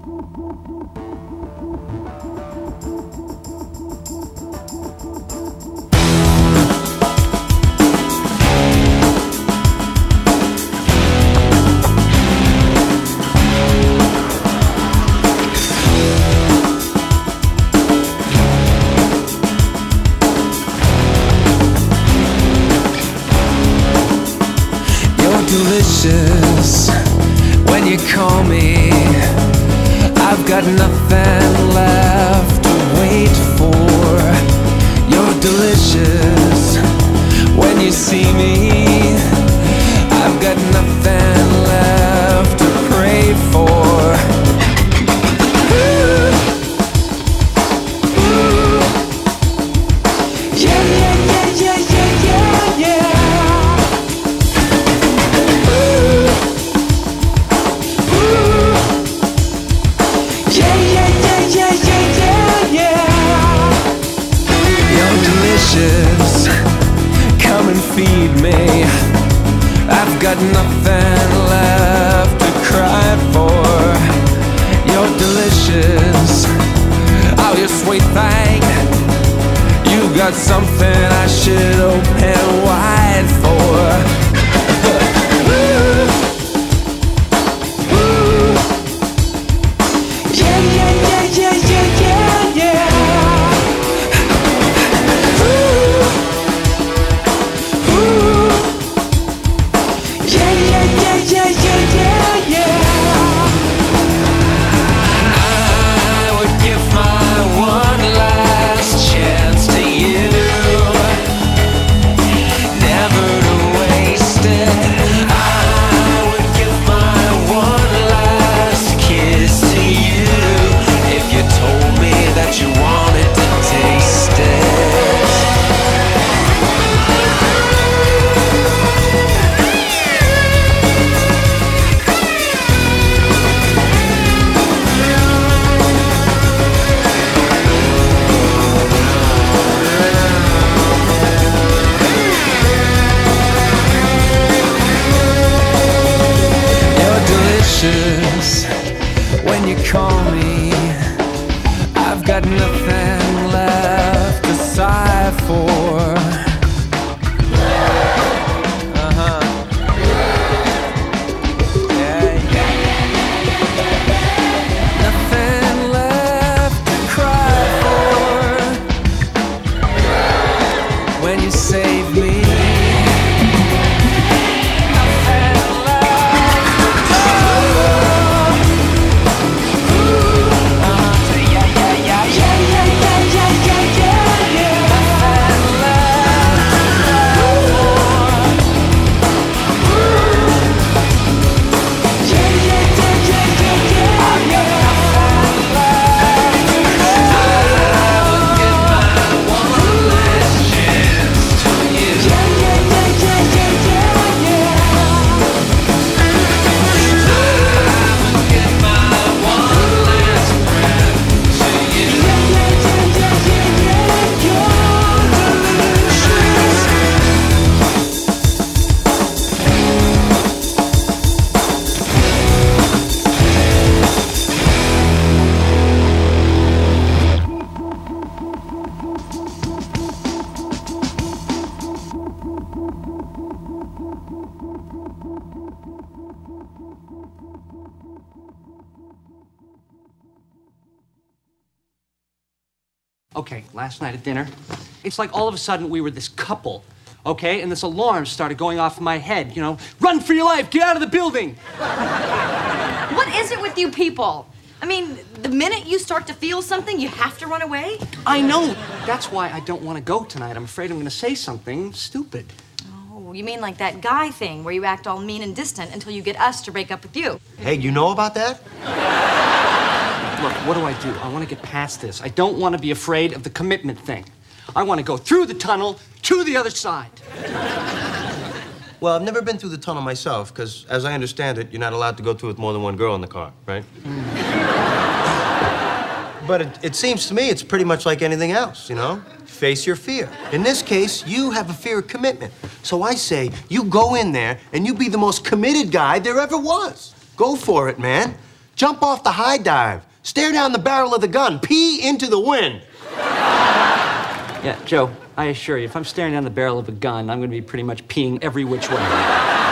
Delicious when you call me. I've got nothing left to wait for. You're delicious when you see me. I've got nothing left to pray for. Ooh. Ooh. Yeah, yeah, yeah, yeah, yeah, yeah, yeah. Come and feed me. I've got nothing left to cry for. You're delicious. Oh, you sweet thing. You got something I should open wide for. When you call me, I've got nothing left to sigh for. Yeah, yeah. Nothing left to cry for. When you save me. Okay, last night at dinner, it's like all of a sudden we were this couple, okay? And this alarm started going off in my head, you know, run for your life, get out of the building. What is it with you people? I mean, the minute you start to feel something, you have to run away? I know. That's why I don't want to go tonight. I'm afraid I'm going to say something stupid. Oh, you mean like that guy thing where you act all mean and distant until you get us to break up with you? Hey, you know about that? Look, what do? I want to get past this. I don't want to be afraid of the commitment thing. I want to go through the tunnel to the other side. Well, I've never been through the tunnel myself, because as I understand it, you're not allowed to go through with more than one girl in the car, right? But it seems to me it's pretty much like anything else, you know? Face your fear. In this case, you have a fear of commitment. So I say, you go in there and you be the most committed guy there ever was. Go for it, man. Jump off the high dive. Stare down the barrel of the gun. Pee into the wind. Yeah, Joe, I assure you, if I'm staring down the barrel of a gun, I'm going to be pretty much peeing every which way.